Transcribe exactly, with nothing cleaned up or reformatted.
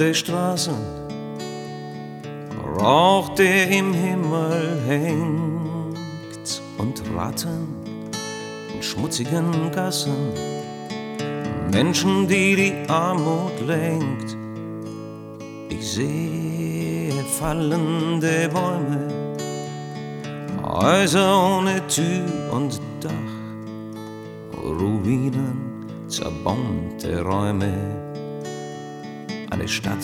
Die Straßen, Rauch, der im Himmel hängt, und Ratten in schmutzigen Gassen, Menschen, die die Armut lenkt. Ich sehe fallende Bäume, Häuser ohne Tür und Dach, Ruinen, zerbombte Räume, eine Stadt